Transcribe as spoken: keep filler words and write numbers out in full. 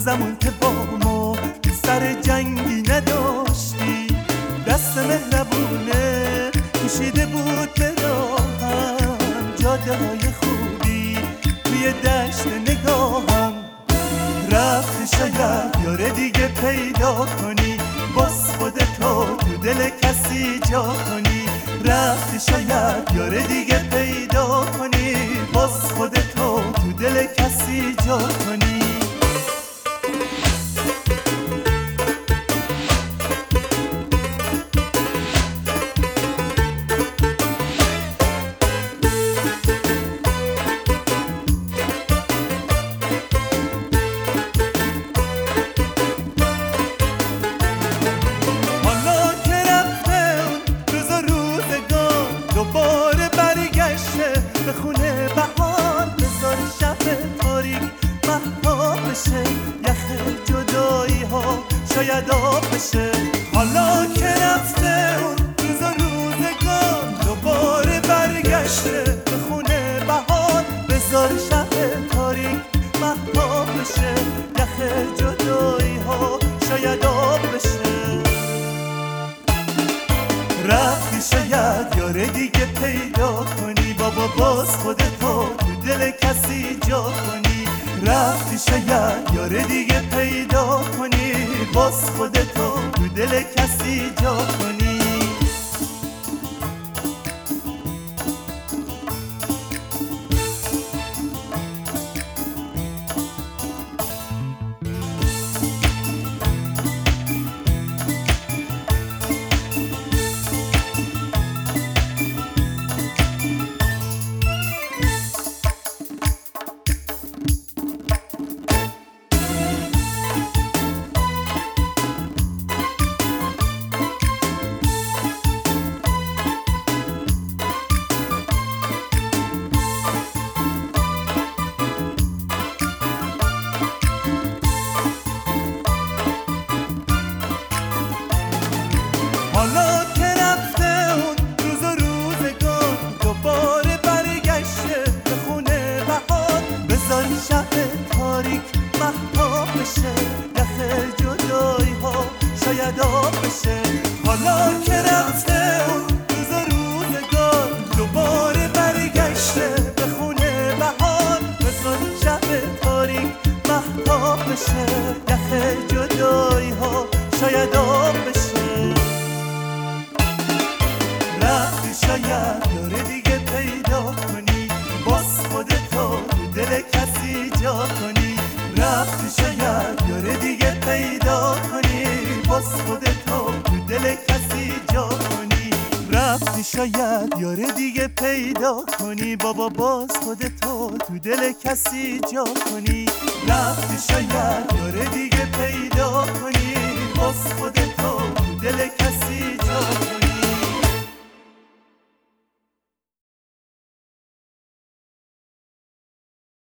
زمان که با ما سر جنگی نداشتی، دست مهربونه کشیده بود به راهم، جاده های خوبی توی دشت نگاهم. رفتی شاید یاره دیگه پیدا کنی، باز خودتو تو دل کسی جا کنی. رفتی شاید یاره دیگه پیدا کنی، باز خودتو تو دل کسی جا کنی. دوباره برگشته به خونه بهار، بذار شب تاریک مهتاب بشه، یخ جدایی ها شاید آب بشه. حالا که رفته اون روز و روزگار، دوباره برگشته به خونه بهار، بذار شب تاریک مهتاب بشه، یخ جدایی ها شاید آب بشه. رفتی شاید یاره دیگه پیدا کنی، بابا باز خودتو تو دل کسی جا کنی. رفتی شاید یاره دیگه پیدا کنی، باز خودتو تو دل کسی جا کنی. حالا که رفته اون روز و روزگار، دوباره برگشته به خونه بهار، بذار شب تاریک مهتاب بشه، یخ جدایی ها شاید آب بشه. حالا که رفته اون روز و روزگار، دوباره برگشته به خونه بهار، بذار شب تاریک مهتاب بشه، یخ جدایی ها شاید آب بشه. رفتی شاید یاره دیگه پیدا کنی، باز خودتو تو دل کسی جا کنی. رفتی شاید یاره دیگه پیدا کنی، باز خودتو تو دل کسی جا کنی. رفتی شاید یاره دیگه پیدا کنی، بابا باز خودتو تو دل کسی جا کنی. رفتی شاید یاره دیگه پیدا